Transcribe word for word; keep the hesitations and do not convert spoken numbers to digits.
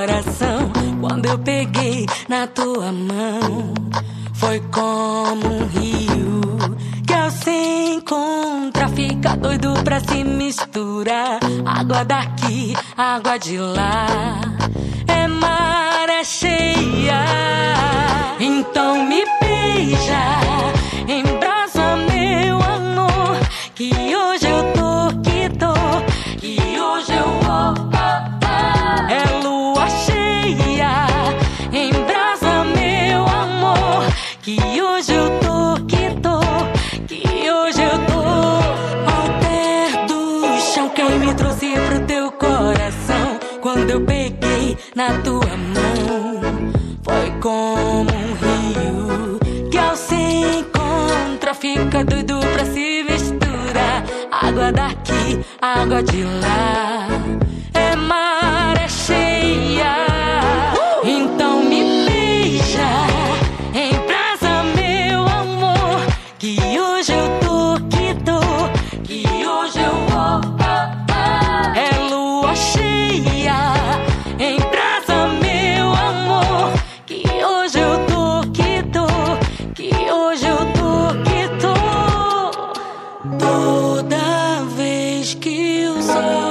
coração. Quando eu peguei na tua mão, foi como um rio que ao se encontra fica doido pra se misturar. Água daqui, água de lá, é maré cheia. Então me beija, embrasa meu amor, que hoje eu tô, que tô, que hoje eu vou. É lua cheia, embrasa meu amor, que hoje eu tô, que tô, que hoje eu tô. Ao pé do chão, quem me trouxe pro teu coração, quando eu peguei na tua mão, foi como um rio que ao se encontra fica doido pra se misturar. Água daqui, água de lá, é maré cheia. Então me beija, embrasa meu amor, que hoje eu tô, que tô, que hoje eu vou. É lua cheia, embrasa meu amor, que hoje eu tô, que tô, que hoje eu tô, que tô. Toda vez que o sol